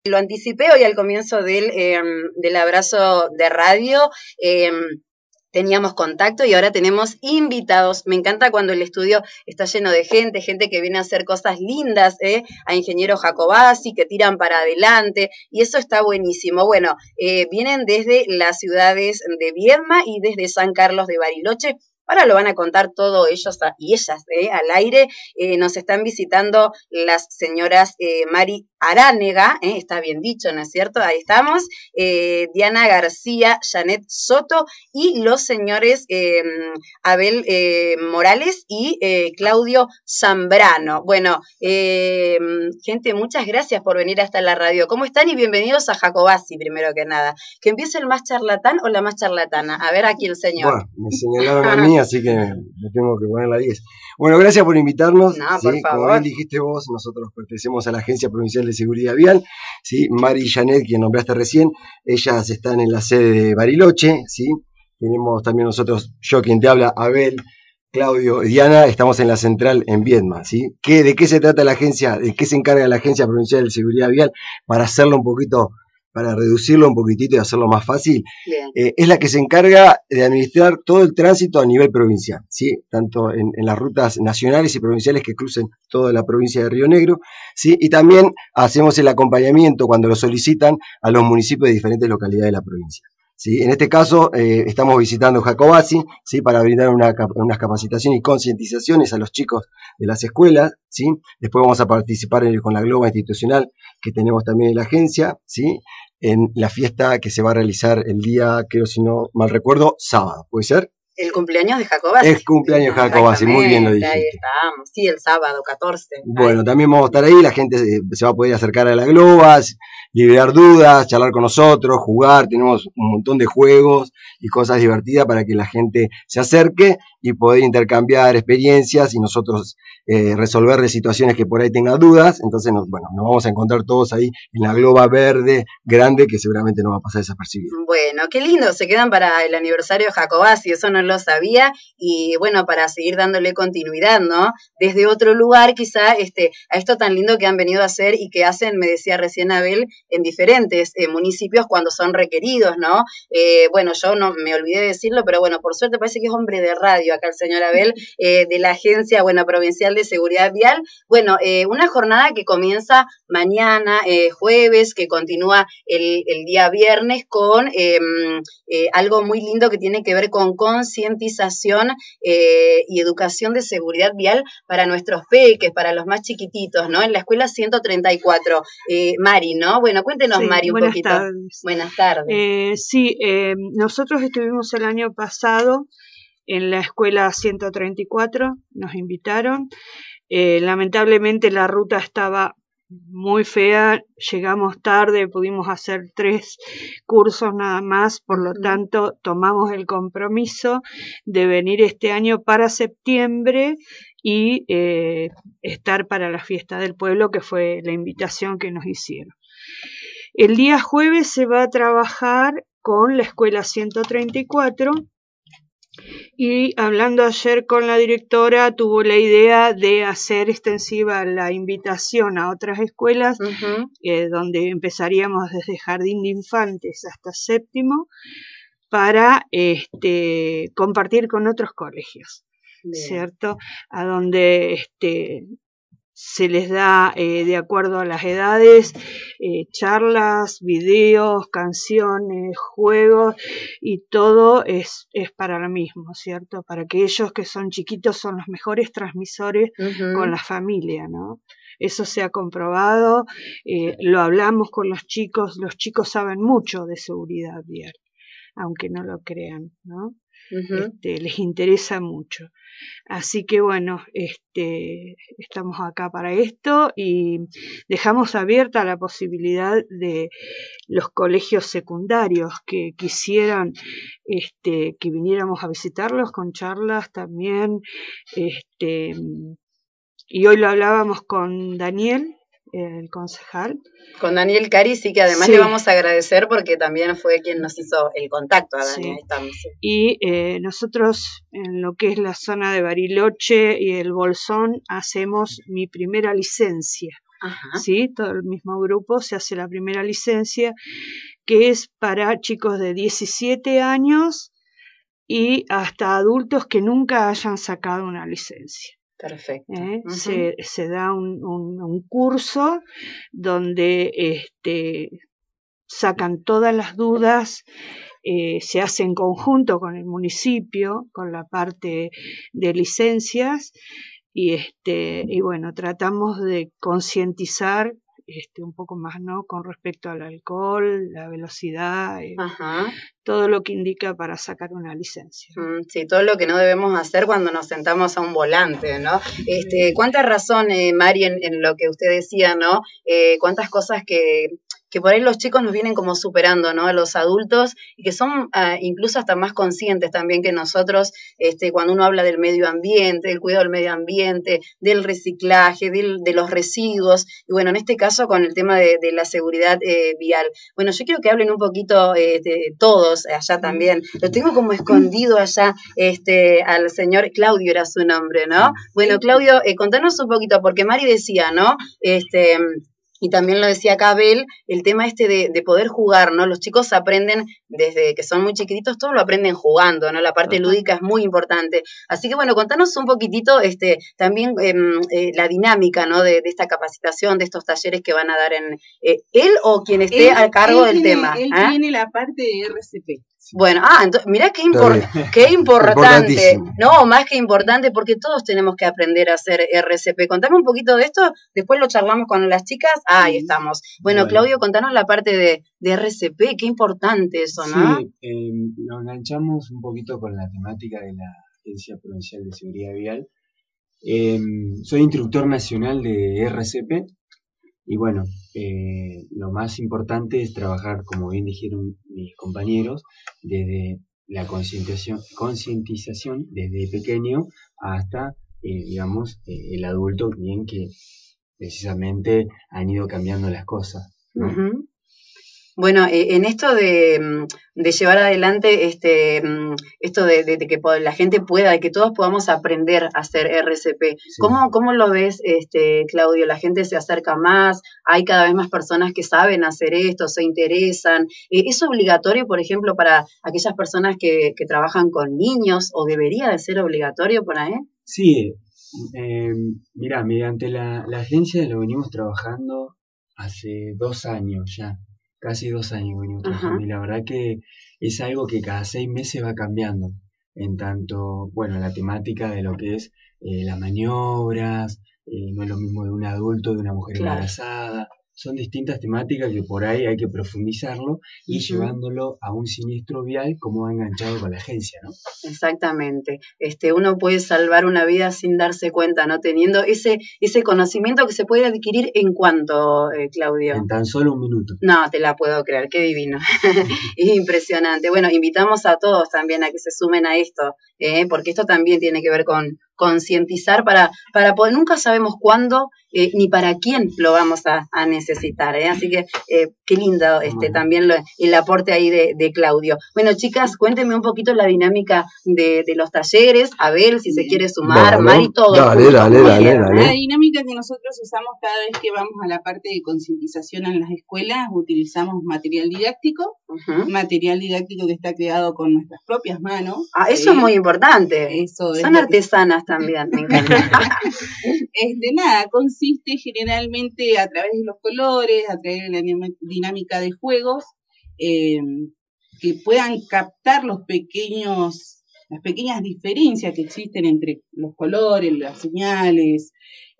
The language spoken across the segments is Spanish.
Lo anticipé hoy al comienzo del abrazo de radio. Teníamos contacto y ahora tenemos invitados. Me encanta cuando el estudio está lleno de gente que viene a hacer cosas lindas, a Ingeniero Jacobasi, que tiran para adelante, y eso está buenísimo. Bueno, vienen desde las ciudades de Viedma y desde San Carlos de Bariloche. Ahora lo van a contar todo ellos y ellas al aire. Nos están visitando las señoras Mari Aránega, está bien dicho, ¿no es cierto? Ahí estamos. Diana García, Janet Soto y los señores Abel Morales y Claudio Zambrano. Bueno, gente, muchas gracias por venir hasta la radio. ¿Cómo están? Y bienvenidos a Jacobasi, primero que nada. ¿Que empiece el más charlatán o la más charlatana? A ver, aquí el señor. Bueno, me señalaron a mí, así que me tengo que poner la 10. Bueno, gracias por invitarnos. No, ¿sí? por favor. Como bien dijiste vos, nosotros pertenecemos a la Agencia Provincial de Seguridad Vial. ¿sí? Mari y Janet, quien nombraste recién, ellas están en la sede de Bariloche. ¿sí? Tenemos también nosotros, yo quien te habla, Abel, Claudio y Diana, estamos en la central en Viedma. ¿sí? ¿De qué se trata la agencia? ¿De qué se encarga la Agencia Provincial de Seguridad Vial? Para hacerlo un poquito, para reducirlo un poquitito y hacerlo más fácil, es la que se encarga de administrar todo el tránsito a nivel provincial, ¿sí? Tanto en las rutas nacionales y provinciales que crucen toda la provincia de Río Negro, ¿sí? Y también hacemos el acompañamiento cuando lo solicitan a los municipios de diferentes localidades de la provincia. ¿sí? En este caso, estamos visitando Jacobasi, ¿sí? Para brindar unas capacitaciones y concientizaciones a los chicos de las escuelas, ¿sí? Después vamos a participar con la globa institucional que tenemos también en la agencia, ¿sí? En la fiesta que se va a realizar el día, creo si no mal recuerdo, sábado, ¿puede ser? El cumpleaños de Jacobasi. El cumpleaños de Jacobasi, muy bien lo dijiste. Ahí estamos, sí, el sábado 14. Bueno, ahí. También vamos a estar ahí, la gente se va a poder acercar a la globas, liberar dudas, charlar con nosotros, jugar, tenemos un montón de juegos y cosas divertidas para que la gente se acerque y poder intercambiar experiencias y nosotros resolverle situaciones que por ahí tengan dudas. Entonces, nos vamos a encontrar todos ahí en la globa verde grande que seguramente no va a pasar desapercibido. Bueno, qué lindo, se quedan para el aniversario de Jacobasi, eso no lo sabía, y bueno, para seguir dándole continuidad, ¿no? Desde otro lugar, quizá, a esto tan lindo que han venido a hacer y que hacen, me decía recién Abel, en diferentes municipios cuando son requeridos, ¿no? Bueno, yo no me olvidé de decirlo, pero bueno, por suerte parece que es hombre de radio acá el señor Abel, de la Agencia, Provincial de Seguridad Vial. Bueno, una jornada que comienza mañana, jueves, que continúa el día viernes con algo muy lindo que tiene que ver con concientización y educación de seguridad vial para nuestros peques, para los más chiquititos, ¿no? En la escuela 134. Mari, ¿no? Bueno, cuéntenos, sí, Mari, un poquito. Tardes. Buenas tardes. Sí, nosotros estuvimos el año pasado en la escuela 134, nos invitaron. Lamentablemente la ruta estaba muy fea, llegamos tarde, pudimos hacer 3 cursos nada más, por lo tanto tomamos el compromiso de venir este año para septiembre y estar para la fiesta del pueblo, que fue la invitación que nos hicieron. El día jueves se va a trabajar con la escuela 134 y hablando ayer con la directora tuvo la idea de hacer extensiva la invitación a otras escuelas, donde empezaríamos desde jardín de infantes hasta séptimo para compartir con otros colegios. Bien. ¿Cierto? A donde se les da, de acuerdo a las edades, charlas, videos, canciones, juegos, y todo es para lo mismo, ¿cierto? Para que ellos que son chiquitos son los mejores transmisores con la familia, ¿no? Eso se ha comprobado, lo hablamos con los chicos saben mucho de seguridad vial, aunque no lo crean, ¿no? Les interesa mucho. Así que bueno, estamos acá para esto y dejamos abierta la posibilidad de los colegios secundarios que quisieran que viniéramos a visitarlos con charlas también. Y hoy lo hablábamos con Daniel, el concejal. Con Daniel Cari, sí, que además le vamos a agradecer porque también fue quien nos hizo el contacto a Daniel. Sí. Estamos, sí. Y nosotros en lo que es la zona de Bariloche y el Bolsón hacemos mi primera licencia. Ajá. ¿sí? Todo el mismo grupo se hace la primera licencia, que es para chicos de 17 años y hasta adultos que nunca hayan sacado una licencia. Perfecto. Se da un curso donde sacan todas las dudas, se hace en conjunto con el municipio, con la parte de licencias, y bueno, tratamos de concientizar un poco más, ¿no? Con respecto al alcohol, la velocidad, todo lo que indica para sacar una licencia. Sí, todo lo que no debemos hacer cuando nos sentamos a un volante, ¿no? Cuánta razón, Mari, en lo que usted decía, ¿no? Cuántas cosas que por ahí los chicos nos vienen como superando, ¿no? A los adultos, y que son incluso hasta más conscientes también que nosotros, cuando uno habla del medio ambiente, del cuidado del medio ambiente, del reciclaje, de los residuos, y bueno, en este caso con el tema de la seguridad vial. Bueno, yo quiero que hablen un poquito de todos allá también. Lo tengo como escondido allá, al señor Claudio era su nombre, ¿no? Bueno, Claudio, contanos un poquito, porque Mari decía, ¿no? Y también lo decía acá Abel, el tema de poder jugar, ¿no? Los chicos aprenden desde que son muy chiquititos, todo lo aprenden jugando, ¿no? La parte lúdica es muy importante. Así que bueno, contanos un poquitito también la dinámica, ¿no? De esta capacitación, de estos talleres que van a dar en él o quien esté a cargo del tema. Él tiene la parte de RCP. Bueno, entonces, mirá qué importante, no, más que importante, porque todos tenemos que aprender a hacer RCP. Contame un poquito de esto, después lo charlamos con las chicas, ahí estamos. Bueno, Claudio, contanos la parte de RCP, qué importante eso, ¿no? Sí, nos enganchamos un poquito con la temática de la Agencia Provincial de Seguridad Vial. Soy instructor nacional de RCP. Y bueno, lo más importante es trabajar, como bien dijeron mis compañeros, desde la concientización desde pequeño hasta, digamos, el adulto, bien que precisamente han ido cambiando las cosas, ¿no? Uh-huh. Bueno, en esto de llevar adelante esto de que la gente pueda, de que todos podamos aprender a hacer RCP, sí. ¿Cómo lo ves, Claudio? ¿La gente se acerca más? ¿Hay cada vez más personas que saben hacer esto, se interesan? ¿Es obligatorio, por ejemplo, para aquellas personas que trabajan con niños, o debería de ser obligatorio por ahí? Sí, mirá, mediante la agencia lo venimos trabajando hace 2 años ya. Casi 2 años venimos trabajando, y la verdad que es algo que cada 6 meses va cambiando, en tanto, bueno, la temática de lo que es las maniobras, no es lo mismo de un adulto, de una mujer embarazada, son distintas temáticas que por ahí hay que profundizarlo y llevándolo a un siniestro vial como va enganchado con la agencia, ¿no? Exactamente. Uno puede salvar una vida sin darse cuenta, ¿no? Teniendo ese conocimiento que se puede adquirir en cuánto, Claudio. En tan solo 1 minuto. No, te la puedo creer, qué divino. Es impresionante. Bueno, invitamos a todos también a que se sumen a esto, porque esto también tiene que ver con concientizar para poder, nunca sabemos cuándo ni para quién lo vamos a necesitar, así que qué lindo también el aporte ahí de Claudio. Bueno, chicas, cuéntenme un poquito la dinámica de los talleres, Abel, si se quiere sumar, Mari, todo. Dale. La dinámica que nosotros usamos cada vez que vamos a la parte de concientización en las escuelas, utilizamos material didáctico que está creado con nuestras propias manos. Eso es muy importante. Son artesanas también, me encanta. Nada, consiste generalmente a través de los colores, a través de la dinámica de juegos, que puedan captar las pequeñas diferencias que existen entre los colores, las señales,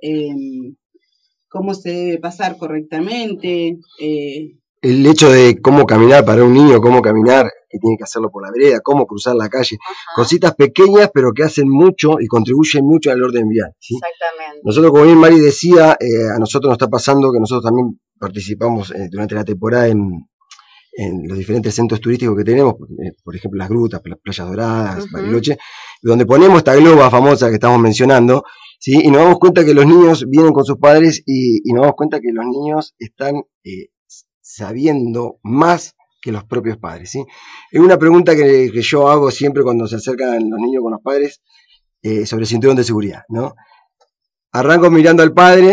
cómo se debe pasar correctamente. El hecho de cómo caminar para un niño, cómo caminar, que tiene que hacerlo por la vereda, cómo cruzar la calle, cositas pequeñas pero que hacen mucho y contribuyen mucho al orden vial, ¿sí? Exactamente. Nosotros, como bien Mari decía, a nosotros nos está pasando que nosotros también participamos durante la temporada en los diferentes centros turísticos que tenemos, por ejemplo las grutas, las playas doradas, Bariloche, donde ponemos esta globa famosa que estamos mencionando, ¿sí? Y nos damos cuenta que los niños vienen con sus padres y nos damos cuenta que los niños están sabiendo más que los propios padres, ¿sí? Es una pregunta que yo hago siempre cuando se acercan los niños con los padres sobre el cinturón de seguridad, ¿no? Arranco mirando al padre,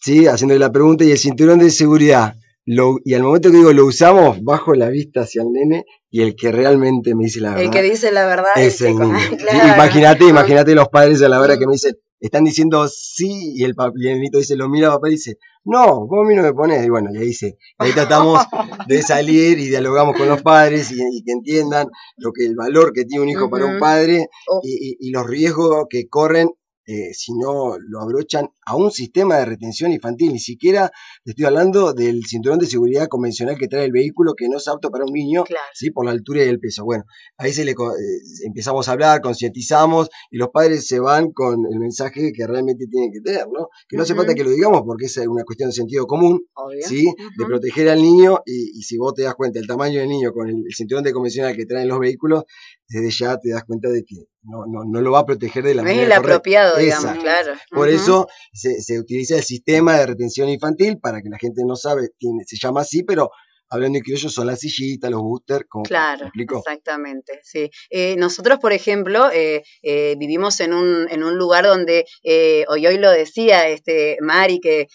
¿sí? Haciéndole la pregunta, y el cinturón de seguridad, y al momento que digo lo usamos, bajo la vista hacia el nene, y el que realmente me dice la verdad. El que dice la verdad es el niño. Claro. Sí, imagínate los padres a la hora que me dicen, están diciendo sí, y el nenito dice, lo mira a papá y dice, no, vos a mí no me pones. Y bueno, y ahí tratamos de salir y dialogamos con los padres y que entiendan el valor que tiene un hijo para un padre y los riesgos que corren si no lo abrochan a un sistema de retención infantil. Ni siquiera te estoy hablando del cinturón de seguridad convencional que trae el vehículo, que no es apto para un niño, claro, ¿sí? Por la altura y el peso. Bueno, ahí empezamos a hablar, concientizamos, y los padres se van con el mensaje que realmente tienen que tener, ¿no? Que no hace falta que lo digamos porque es una cuestión de sentido común, ¿sí? De proteger al niño, y si vos te das cuenta del tamaño del niño con el cinturón de convencional que traen los vehículos, desde ya te das cuenta de que no lo va a proteger de la manera correcta. No es el apropiado, digamos, claro. Por eso se utiliza el sistema de retención infantil, para que la gente no sabe, se llama así, pero hablando de criollo son las sillitas, los boosters, claro, exactamente, sí. Nosotros, por ejemplo, vivimos en un lugar donde, hoy lo decía Mari, que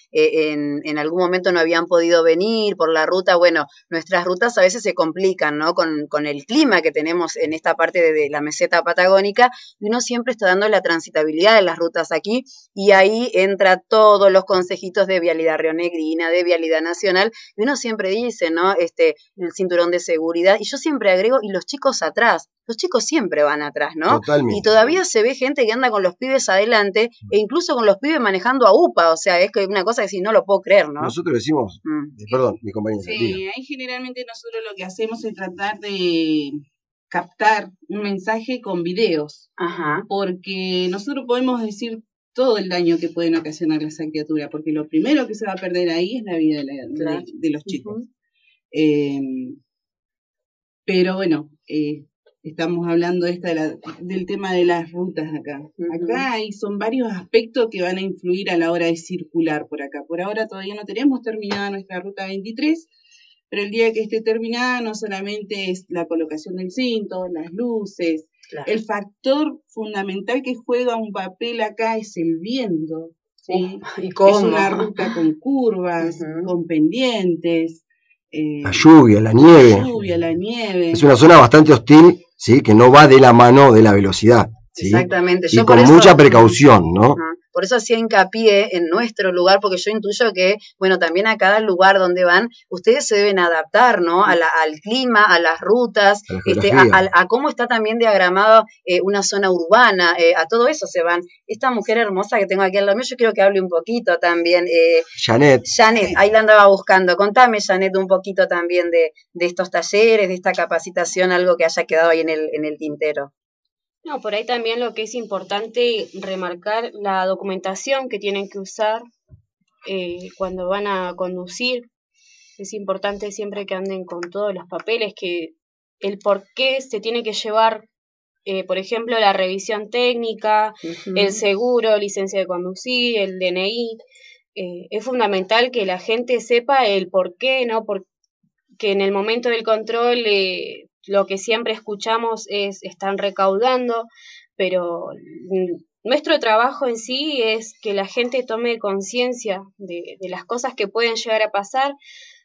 en algún momento no habían podido venir por la ruta. Bueno, nuestras rutas a veces se complican, ¿no? Con el clima que tenemos en esta parte de la meseta patagónica, y uno siempre está dando la transitabilidad de las rutas aquí, y ahí entra todos los consejitos de vialidad rionegrina, de vialidad nacional, y uno siempre dice, ¿no? El cinturón de seguridad, y yo siempre agrego, y los chicos atrás, los chicos siempre van atrás, ¿no? Totalmente. Y todavía se ve gente que anda con los pibes adelante, e incluso con los pibes manejando a UPA, o sea, es que una cosa que si no lo puedo creer, ¿no? Nosotros decimos, perdón, mi compañera. Sí, ahí generalmente nosotros lo que hacemos es tratar de captar un mensaje con videos, porque nosotros podemos decir todo el daño que pueden ocasionar esa criatura, porque lo primero que se va a perder ahí es la vida de los chicos. Pero bueno, estamos hablando del tema de las rutas acá. Acá son varios aspectos que van a influir a la hora de circular por acá. Por ahora todavía no tenemos terminada nuestra ruta 23, pero el día que esté terminada no solamente es la colocación del cinto, las luces, el factor fundamental que juega un papel acá es el viento, ¿sí? ¿Y cómo? Es una ruta con curvas, con pendientes. La lluvia, la nieve. Es una zona bastante hostil, ¿sí? Que no va de la mano de la velocidad, ¿sí? Exactamente. Y con mucha precaución, ¿no? Por eso hacía hincapié en nuestro lugar, porque yo intuyo que, bueno, también a cada lugar donde van, ustedes se deben adaptar, ¿no? Al clima, a las rutas, a cómo está también diagramado una zona urbana, a todo eso se van. Esta mujer hermosa que tengo aquí al lado mío, yo quiero que hable un poquito también. Janet, ahí la andaba buscando. Contame, Janet, un poquito también de estos talleres, de esta capacitación, algo que haya quedado ahí en el tintero. No, por ahí también lo que es importante remarcar la documentación que tienen que usar cuando van a conducir. Es importante siempre que anden con todos los papeles, que el por qué se tiene que llevar, por ejemplo, la revisión técnica, el seguro, licencia de conducir, el DNI. Es fundamental que la gente sepa el por qué, ¿no? Porque en el momento del control lo que siempre escuchamos es están recaudando, pero nuestro trabajo en sí es que la gente tome conciencia de las cosas que pueden llegar a pasar.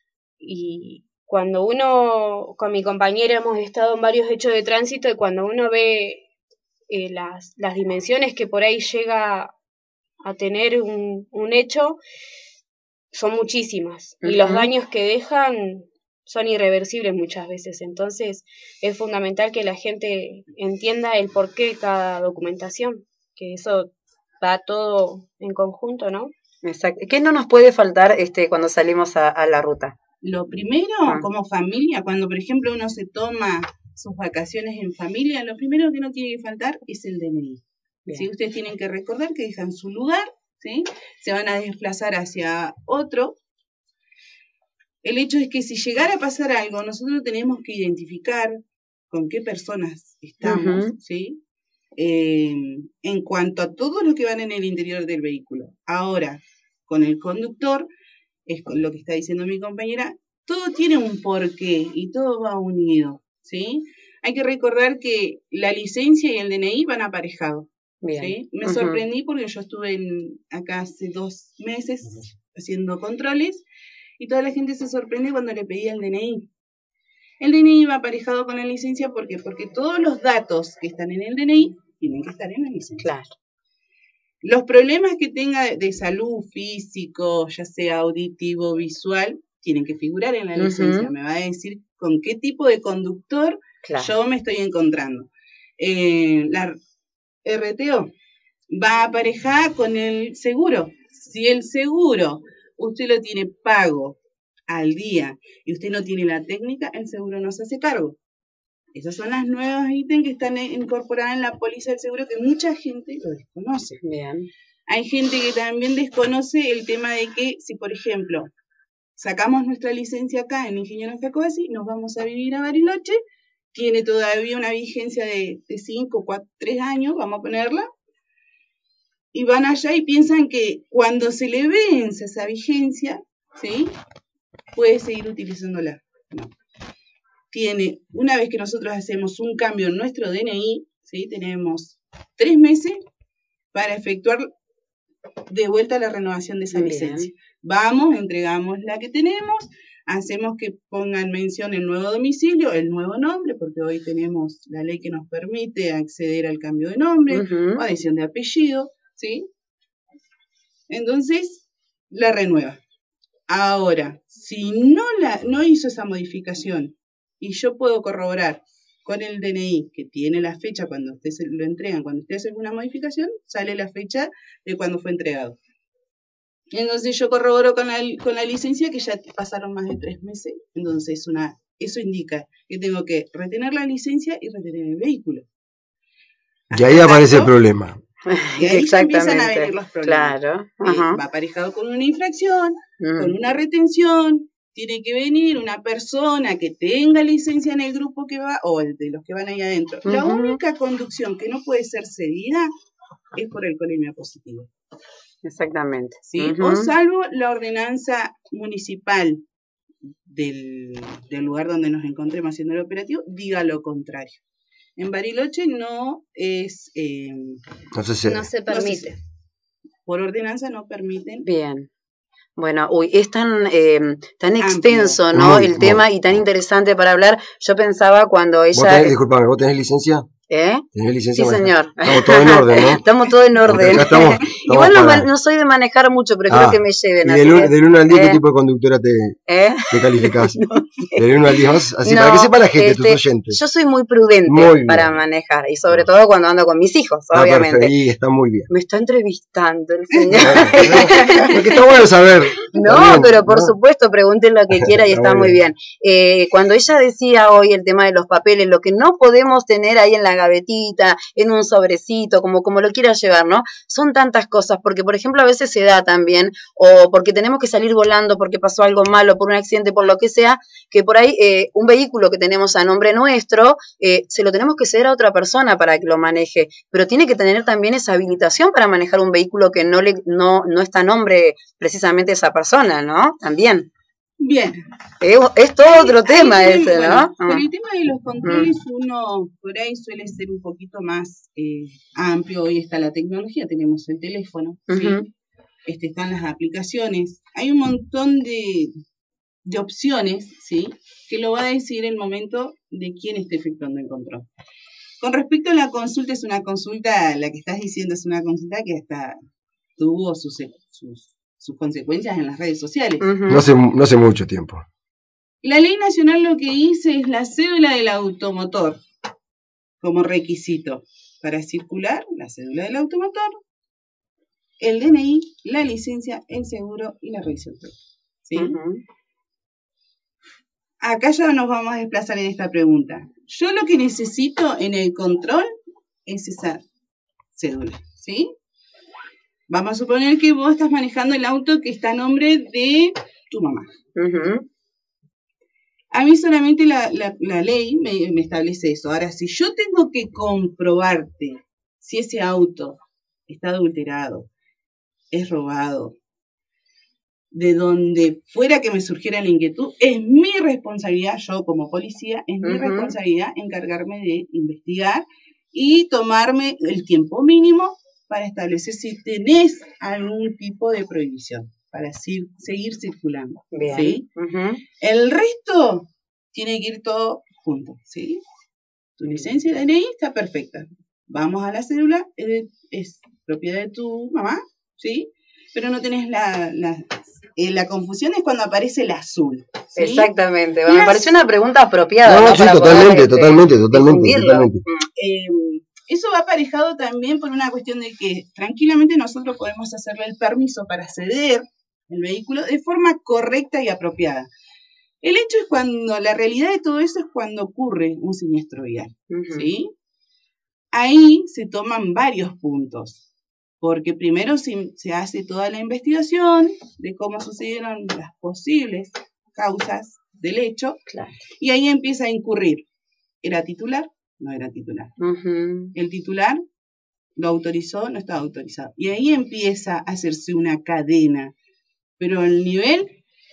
Y cuando uno, con mi compañera hemos estado en varios hechos de tránsito, y cuando uno ve las dimensiones que por ahí llega a tener un hecho, son muchísimas, y los daños que dejan son irreversibles muchas veces. Entonces es fundamental que la gente entienda el porqué de cada documentación, que eso va todo en conjunto, ¿no? Exacto. ¿Qué no nos puede faltar cuando salimos a la ruta? Lo primero, como familia, cuando por ejemplo uno se toma sus vacaciones en familia, lo primero que no tiene que faltar es el DNI. ¿Sí? Ustedes tienen que recordar que dejan su lugar, ¿sí? Se van a desplazar hacia otro. El hecho es que si llegara a pasar algo, nosotros tenemos que identificar con qué personas estamos, ¿sí? En cuanto a todos los que van en el interior del vehículo. Ahora, con el conductor, es con lo que está diciendo mi compañera, todo tiene un porqué y todo va unido, ¿sí? Hay que recordar que la licencia y el DNI van aparejados. ¿Sí? Me sorprendí porque yo estuve acá hace 2 meses haciendo controles y toda la gente se sorprende cuando le pedía el DNI. El DNI va aparejado con la licencia porque todos los datos que están en el DNI tienen que estar en la licencia. Claro. Los problemas que tenga de salud físico, ya sea auditivo, visual, tienen que figurar en la licencia. Me va a decir con qué tipo de conductor yo me estoy encontrando. La RTO va aparejada con el seguro. Si el seguro usted lo tiene pago al día y usted no tiene la técnica, el seguro no se hace cargo. Esas son las nuevas ítems que están incorporadas en la póliza del seguro que mucha gente lo desconoce. Bien. Hay gente que también desconoce el tema de que si, por ejemplo, sacamos nuestra licencia acá en Ingeniero Jacobasi, nos vamos a vivir a Bariloche, tiene todavía una vigencia de 5, 4, 3 años, vamos a ponerla, y van allá y piensan que cuando se le vence esa vigencia, ¿sí?, puede seguir utilizándola. No. Una vez que nosotros hacemos un cambio en nuestro DNI, ¿sí?, tenemos 3 meses para efectuar de vuelta la renovación de esa licencia. Vamos, entregamos la que tenemos, hacemos que pongan mención el nuevo domicilio, el nuevo nombre, porque hoy tenemos la ley que nos permite acceder al cambio de nombre o adición de apellido, ¿sí? Entonces, la renueva. Ahora, si no hizo esa modificación y yo puedo corroborar con el DNI que tiene la fecha cuando usted se lo entregan, cuando usted hace alguna modificación, sale la fecha de cuando fue entregado. Entonces yo corroboro con la licencia que ya pasaron más de 3 meses, entonces eso indica que tengo que retener la licencia y retener el vehículo. Y ahí aparece el problema. Y ahí empiezan a venir los problemas. Claro. Va aparejado con una infracción, con una retención. Tiene que venir una persona que tenga licencia en el grupo que va, o el de los que van ahí adentro. La única conducción que no puede ser cedida es por el colemia positivo. Exactamente. ¿Sí? O salvo la ordenanza municipal del lugar donde nos encontremos haciendo el operativo, diga lo contrario. En Bariloche no es... no se permite. Por ordenanza no permiten. Bien. Bueno, es tan extenso, ¿no? El tema y tan interesante para hablar. Yo pensaba cuando ella... Disculpame, ¿vos tenés licencia? ¿Tenés licencia? Sí, señor. Estamos todos en orden, ¿no? Estamos todos en orden. Igual no soy de manejar mucho, pero quiero que me lleven. ¿Y del 1 al 10 qué tipo de conductora te calificás? Del 1 al 10, así para que sepa la gente, tus oyentes. Yo soy muy prudente para manejar, y sobre todo cuando ando con mis hijos, obviamente. Perfecto, y está muy bien. Me está entrevistando el señor. Porque está bueno saber. No, pero por supuesto, pregunten lo que quiera y está muy bien. Cuando ella decía hoy el tema de los papeles, lo que no podemos tener ahí en la gavetita, en un sobrecito, como lo quiera llevar, ¿no? Son tantas cosas, porque por ejemplo a veces se da también, o porque tenemos que salir volando, porque pasó algo malo, por un accidente, por lo que sea, que por ahí un vehículo que tenemos a nombre nuestro, se lo tenemos que ceder a otra persona para que lo maneje, pero tiene que tener también esa habilitación para manejar un vehículo que no está a nombre precisamente de esa persona, ¿no? También. Bien. Es todo otro tema ese, ¿no? Con el tema de los controles uno por ahí suele ser un poquito más amplio. Hoy está la tecnología, tenemos el teléfono, ¿sí? Están las aplicaciones. Hay un montón de opciones, ¿sí?, que lo va a decir el momento de quién esté efectuando el control. Con respecto a la consulta, la que estás diciendo es una consulta que hasta tuvo sus consecuencias en las redes sociales. No hace mucho tiempo. La ley nacional lo que dice es la cédula del automotor como requisito para circular, la cédula del automotor, el DNI, la licencia, el seguro y la revisión. ¿Sí? Acá ya nos vamos a desplazar en esta pregunta. Yo lo que necesito en el control es esa cédula, ¿sí? Vamos a suponer que vos estás manejando el auto que está a nombre de tu mamá. A mí solamente la ley me establece eso. Ahora, si yo tengo que comprobarte si ese auto está adulterado, es robado, de donde fuera que me surgiera la inquietud, es mi responsabilidad, yo como policía, es mi responsabilidad encargarme de investigar y tomarme el tiempo mínimo para establecer si tenés algún tipo de prohibición. para seguir circulando. Bien. ¿Sí? El resto tiene que ir todo junto, ¿sí? Tu licencia de DNI está perfecta. Vamos a la cédula, es propiedad de tu mamá, ¿sí? Pero no tenés la confusión es cuando aparece el azul, ¿sí? Exactamente. Bueno, me pareció una pregunta apropiada. No, ¿no? sí, Para totalmente, poder, totalmente. Eso va aparejado también por una cuestión de que tranquilamente nosotros podemos hacerle el permiso para ceder el vehículo de forma correcta y apropiada. El hecho es cuando, la realidad de todo eso es cuando ocurre un siniestro vial, ¿sí? Ahí se toman varios puntos, porque primero se hace toda la investigación de cómo sucedieron las posibles causas del hecho, Claro. y ahí empieza a incurrir. ¿Era titular? No era titular. El titular lo autorizó, no estaba autorizado. Y ahí empieza a hacerse una cadena, pero al nivel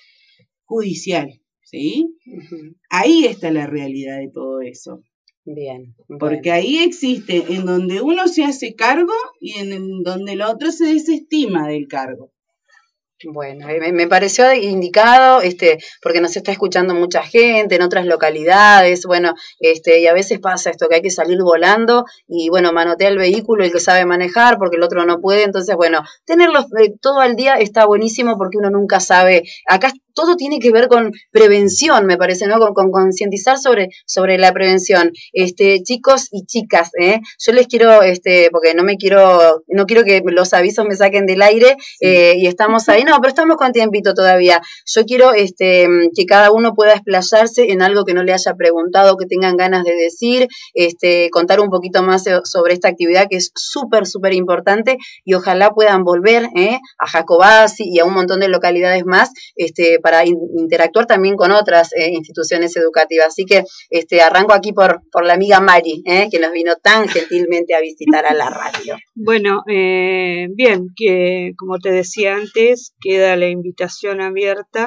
judicial, ¿sí? Ahí está la realidad de todo eso. Bien. Porque ahí existe en donde uno se hace cargo y en donde el otro se desestima del cargo. Bueno, me pareció indicado, porque nos está escuchando mucha gente en otras localidades, bueno, y a veces pasa esto que hay que salir volando y bueno, manotea el vehículo el que sabe manejar porque el otro no puede, entonces bueno, tenerlo todo al día está buenísimo porque uno nunca sabe, acá todo tiene que ver con prevención, me parece, ¿no? Con concientizar sobre la prevención. Chicos y chicas, yo les quiero, porque no quiero que los avisos me saquen del aire, y estamos ahí, no, pero estamos con tiempito todavía. Yo quiero que cada uno pueda explayarse en algo que no le haya preguntado, que tengan ganas de decir, contar un poquito más sobre esta actividad que es súper, súper importante y ojalá puedan volver a Jacobasi y a un montón de localidades más, para interactuar también con otras instituciones educativas. Así que arranco aquí por la amiga Mari, que nos vino tan gentilmente a visitar a la radio. Bueno, bien, que como te decía antes, queda la invitación abierta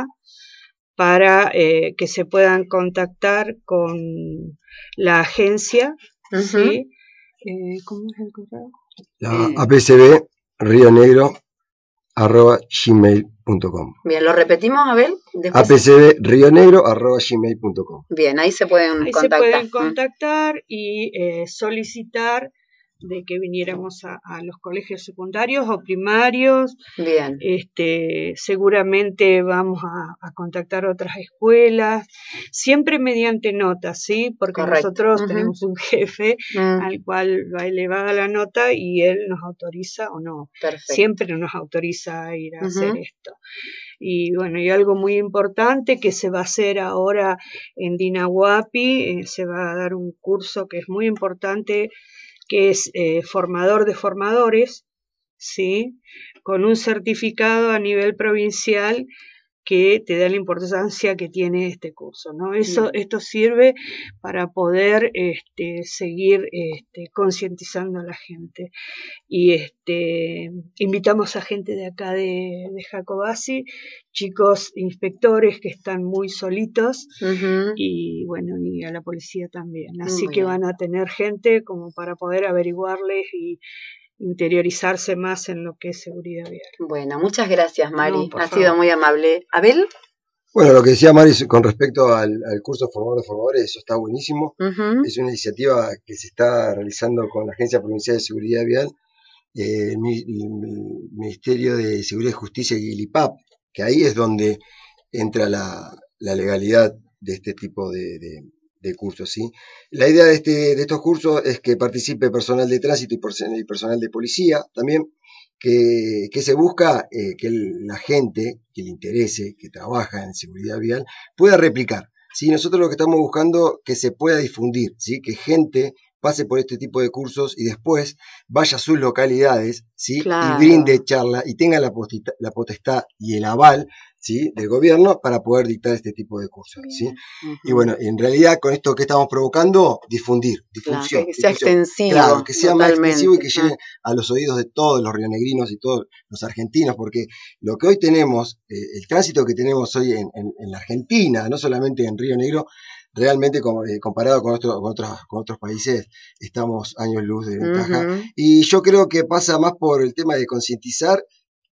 para que se puedan contactar con la agencia, ¿sí? ¿Cómo es el correo? La APCB Río Negro @gmail.com. Bien, ¿lo repetimos, Abel? apcbrionegro@gmail.com. Bien, ahí se pueden ahí contactar. Se pueden contactar y solicitar de que viniéramos a los colegios secundarios o primarios. Bien. Seguramente vamos a contactar otras escuelas, siempre mediante notas, ¿sí? Porque correcto. Nosotros tenemos un jefe al cual le va a la nota y él nos autoriza o no. Perfecto. Siempre nos autoriza a ir a hacer esto. Y bueno, y algo muy importante que se va a hacer ahora en Dinahuapi, se va a dar un curso que es muy importante, que es formador de formadores, ¿sí? Con un certificado a nivel provincial que te da la importancia que tiene este curso, ¿no? Esto sirve para poder seguir concientizando a la gente. Y invitamos a gente de acá de Jacobasi, chicos inspectores que están muy solitos, y bueno, y a la policía también. Así que van a tener gente como para poder averiguarles y interiorizarse más en lo que es seguridad vial. Bueno, muchas gracias, Mari. No, ha sido muy amable. ¿Abel? Bueno, lo que decía Mari con respecto al curso Formador de Formadores, eso está buenísimo. Es una iniciativa que se está realizando con la Agencia Provincial de Seguridad Vial, el Ministerio de Seguridad y Justicia y el IPAP, que ahí es donde entra la legalidad de este tipo de cursos, ¿sí? La idea de estos cursos es que participe personal de tránsito y personal de policía también, que se busca que la gente que le interese, que trabaja en seguridad vial, pueda replicar, ¿sí? Nosotros lo que estamos buscando que se pueda difundir, ¿sí? Que gente pase por este tipo de cursos y después vaya a sus localidades, ¿sí? Claro. Y brinde charla y tenga la potestad y el aval, ¿sí? Del gobierno para poder dictar este tipo de cursos, ¿sí? Y bueno, en realidad con esto que estamos provocando, difunción. Claro, que sea extensivo. Claro, que sea totalmente. más extensivo y que llegue a los oídos de todos los rionegrinos y todos los argentinos, porque lo que hoy tenemos, el tránsito que tenemos hoy en la Argentina, no solamente en Río Negro, realmente comparado con otros países, estamos años luz de ventaja. Y yo creo que pasa más por el tema de concientizar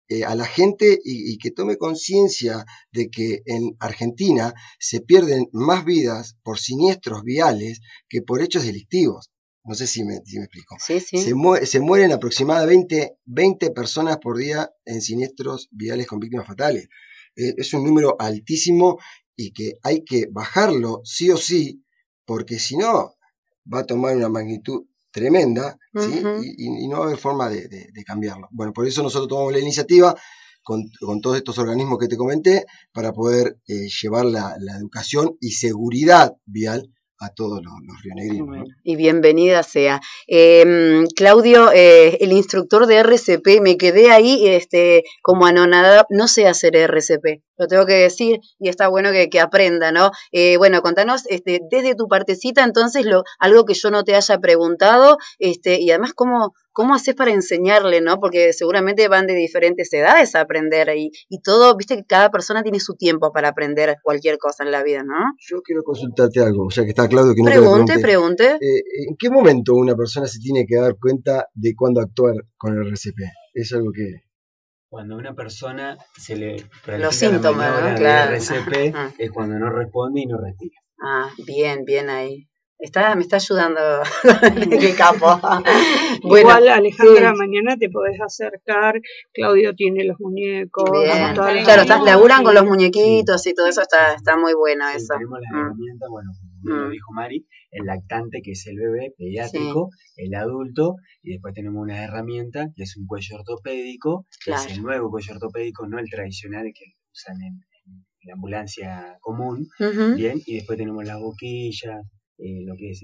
a la gente y que tome conciencia de que en Argentina se pierden más vidas por siniestros viales que por hechos delictivos. No sé si me explico. Sí, sí. Se mueren aproximadamente 20 personas por día en siniestros viales con víctimas fatales. Es un número altísimo y que hay que bajarlo sí o sí, porque si no va a tomar una magnitud tremenda, ¿sí? Y no va a haber forma de cambiarlo. Bueno, por eso nosotros tomamos la iniciativa con todos estos organismos que te comenté para poder llevar la educación y seguridad vial a todos los rionegrinos. Bueno, ¿no? Y bienvenida sea. Claudio, el instructor de RCP, me quedé ahí como anonadada, no sé hacer RCP, lo tengo que decir, y está bueno que aprenda, ¿no? Bueno, contanos desde tu partecita, entonces, algo que yo no te haya preguntado, y además, ¿cómo haces para enseñarle, no? Porque seguramente van de diferentes edades a aprender, y todo, viste que cada persona tiene su tiempo para aprender cualquier cosa en la vida, ¿no? Yo quiero consultarte algo, ya que está Claudio, que no te pregunte. ¿En qué momento una persona se tiene que dar cuenta de cuándo actuar con el RCP? Es algo que... Cuando a una persona se le los síntomas, ¿no? Claro. De RCP es cuando no responde y no respira. Ah, bien ahí. Me está ayudando el capo. Bueno, igual, Alejandra, sí. Mañana te podés acercar. Claudio tiene los muñecos. Bien. Claro, laburan con los muñequitos y todo eso, está muy bueno eso. Tenemos las herramientas, bueno, como lo dijo Mari, el lactante, que es el bebé pediátrico, el adulto, y después tenemos una herramienta que es un cuello ortopédico, que es el nuevo cuello ortopédico, no el tradicional que usan en la ambulancia común, bien, y después tenemos las boquillas, lo que es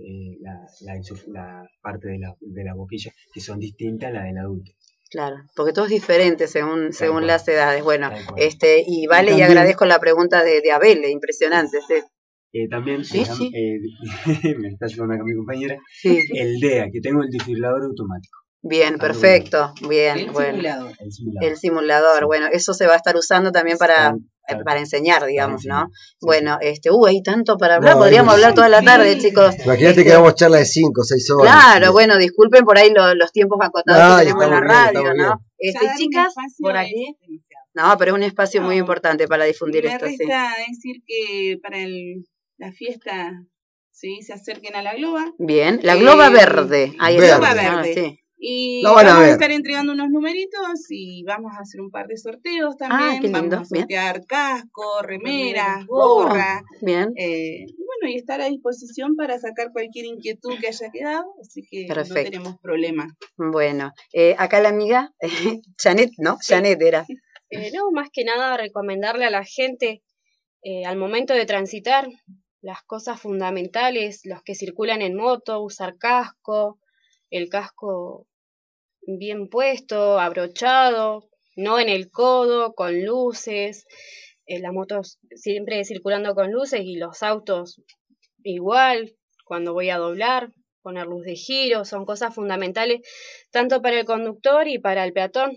la parte de la boquilla, que son distintas a la del adulto. Claro, porque todo es diferente según las edades. Bueno, y vale, y agradezco la pregunta de Abel, impresionante. También sí. Me está ayudando acá mi compañera, el DEA, que tengo el desfibrilador automático. Bien, perfecto, bien, el simulador, bueno, eso se va a estar usando también para enseñar, digamos, ¿no? Bueno, hay tanto para hablar, podríamos hablar toda la tarde, chicos. Imagínate que damos charla de 5 o 6 horas. Claro, bueno, disculpen por ahí los tiempos acotados que tenemos en la radio, ¿no? Chicas, por aquí. No, pero es un espacio muy importante para difundir esto, sí. Decir que para la fiesta, ¿sí? Se acerquen a la globa. Bien, la globa verde. Ahí está. Globa verde. Sí. Y vamos a estar entregando unos numeritos y vamos a hacer un par de sorteos también. Qué lindo. Vamos a sortear casco, remeras, gorra. Bien. Bueno, y estar a disposición para sacar cualquier inquietud que haya quedado, así que no tenemos problema. Bueno, acá la amiga, Janet, ¿no? Sí. Janet era. No, más que nada recomendarle a la gente al momento de transitar las cosas fundamentales, los que circulan en moto, usar casco, el casco bien puesto, abrochado, no en el codo, con luces, la moto siempre circulando con luces y los autos igual, cuando voy a doblar, poner luz de giro, son cosas fundamentales tanto para el conductor y para el peatón.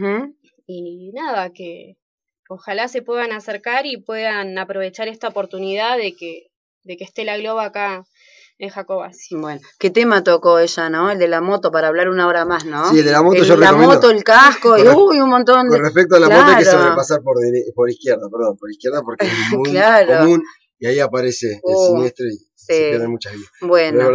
Y nada, que ojalá se puedan acercar y puedan aprovechar esta oportunidad de que esté la globa acá en Jacobacci. Bueno, ¿qué tema tocó ella, no? El de la moto, para hablar una hora más, ¿no? Sí, el de la moto yo recomiendo. La moto, el casco, un montón de... Con respecto a la moto hay que saber pasar por izquierda, porque es muy común y ahí aparece el siniestro y se pierden muchas vidas. Bueno,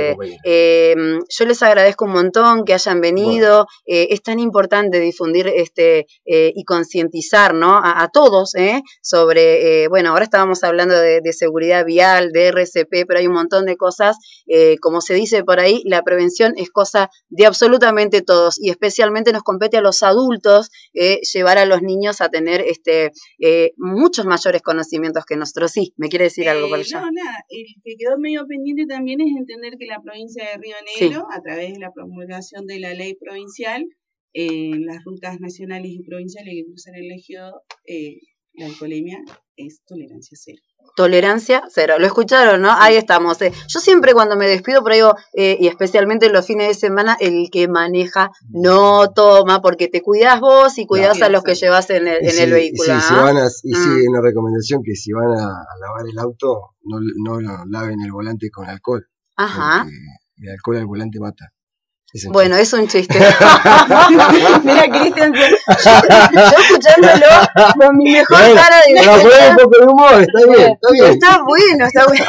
yo les agradezco un montón que hayan venido. Es tan importante difundir y concientizar, ¿no? A todos, sobre, ahora estábamos hablando de seguridad vial, de RCP, pero hay un montón de cosas. Como se dice por ahí, la prevención es cosa de absolutamente todos y especialmente nos compete a los adultos llevar a los niños a tener muchos mayores conocimientos que nosotros. Sí, ¿me quiere decir algo por allá? No, nada, el que quedó medio pendiente también es entender que la provincia de Río Negro, a través de la promulgación de la ley provincial, en las rutas nacionales y provinciales que cruzan el ejido, la alcoholemia es tolerancia cero. Tolerancia cero, ¿lo escucharon, no? Ahí estamos. Yo siempre cuando me despido por ahí, y especialmente los fines de semana, el que maneja no toma, porque te cuidás vos y cuidás a los que llevas en el vehículo. Sí, una recomendación que si van a lavar el auto, no laven el volante con alcohol. Ajá. Porque el alcohol al volante mata. Bueno, es un chiste. Mira, Cristian, yo escuchándolo con mi mejor cara de Para poner un poco de humor, está bien, está bien. Está bueno, está bueno.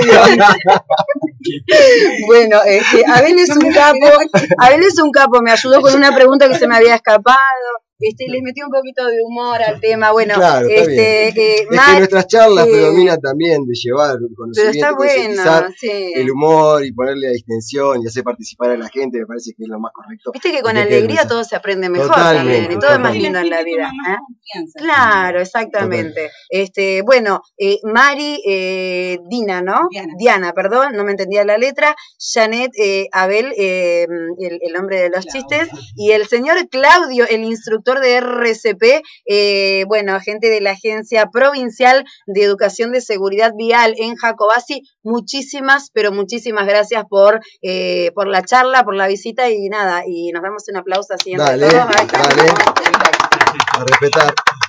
Bueno, Abel es un capo, me ayudó con una pregunta que se me había escapado. Les metí un poquito de humor al tema, bueno, claro, está bien. Es que nuestras charlas predominan también de llevar conocimiento, concientizar el humor y ponerle a distensión y hacer participar a la gente, me parece que es lo más correcto. Viste que con alegría todo se aprende mejor también, y todo es más lindo en la vida. Claro, exactamente. Bueno, Mari, Dina, ¿no? Diana, perdón, no me entendía la letra, Janet, Abel, el hombre de los chistes, y el señor Claudio, el instructor de RCP, bueno, gente de la Agencia Provincial de Educación de Seguridad Vial en Jacobasi. Muchísimas, pero muchísimas gracias por la charla, por la visita y nada, y nos damos un aplauso así entre todos. Dale, a respetar.